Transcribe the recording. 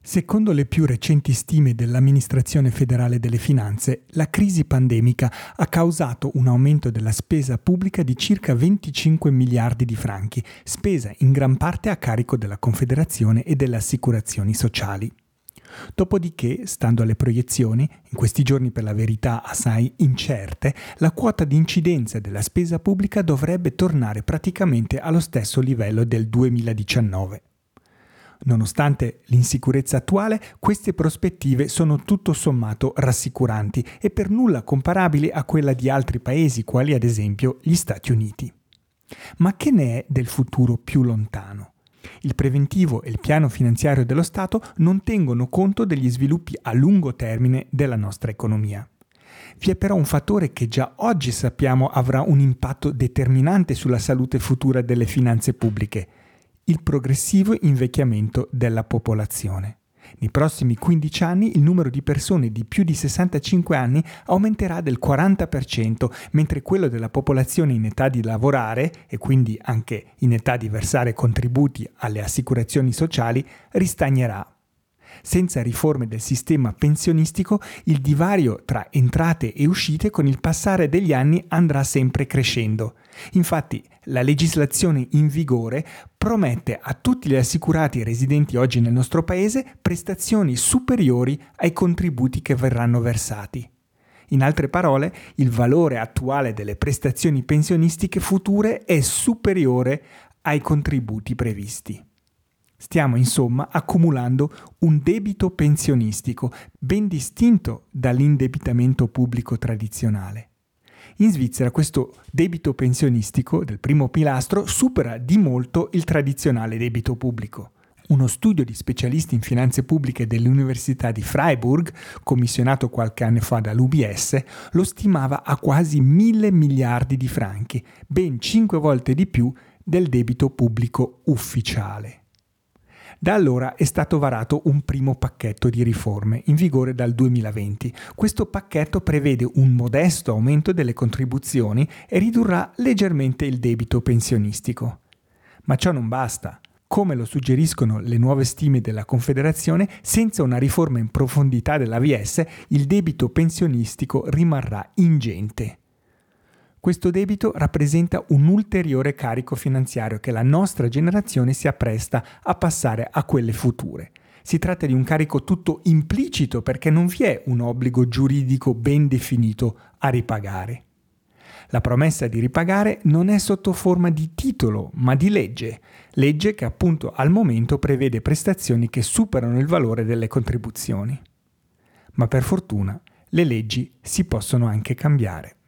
Secondo le più recenti stime dell'Amministrazione Federale delle Finanze, la crisi pandemica ha causato un aumento della spesa pubblica di circa 25 miliardi di franchi, spesa in gran parte a carico della Confederazione e delle assicurazioni sociali. Dopodiché, stando alle proiezioni, in questi giorni per la verità assai incerte, la quota di incidenza della spesa pubblica dovrebbe tornare praticamente allo stesso livello del 2019. Nonostante l'insicurezza attuale, queste prospettive sono tutto sommato rassicuranti e per nulla comparabili a quella di altri paesi, quali ad esempio gli Stati Uniti. Ma che ne è del futuro più lontano? Il preventivo e il piano finanziario dello Stato non tengono conto degli sviluppi a lungo termine della nostra economia. Vi è però un fattore che già oggi sappiamo avrà un impatto determinante sulla salute futura delle finanze pubbliche: il progressivo invecchiamento della popolazione. Nei prossimi 15 anni il numero di persone di più di 65 anni aumenterà del 40%, mentre quello della popolazione in età di lavorare, e quindi anche in età di versare contributi alle assicurazioni sociali, ristagnerà. Senza riforme del sistema pensionistico, il divario tra entrate e uscite con il passare degli anni andrà sempre crescendo. Infatti, la legislazione in vigore promette a tutti gli assicurati residenti oggi nel nostro paese prestazioni superiori ai contributi che verranno versati. In altre parole, il valore attuale delle prestazioni pensionistiche future è superiore ai contributi previsti. Stiamo insomma accumulando un debito pensionistico ben distinto dall'indebitamento pubblico tradizionale. In Svizzera questo debito pensionistico del primo pilastro supera di molto il tradizionale debito pubblico. Uno studio di specialisti in finanze pubbliche dell'Università di Freiburg, commissionato qualche anno fa dall'UBS, lo stimava a quasi 1.000 miliardi di franchi, ben 5 volte di più del debito pubblico ufficiale. Da allora è stato varato un primo pacchetto di riforme, in vigore dal 2020. Questo pacchetto prevede un modesto aumento delle contribuzioni e ridurrà leggermente il debito pensionistico. Ma ciò non basta. Come lo suggeriscono le nuove stime della Confederazione, senza una riforma in profondità dell'AVS, il debito pensionistico rimarrà ingente. Questo debito rappresenta un ulteriore carico finanziario che la nostra generazione si appresta a passare a quelle future. Si tratta di un carico tutto implicito perché non vi è un obbligo giuridico ben definito a ripagare. La promessa di ripagare non è sotto forma di titolo, ma di legge che appunto al momento prevede prestazioni che superano il valore delle contribuzioni. Ma per fortuna le leggi si possono anche cambiare.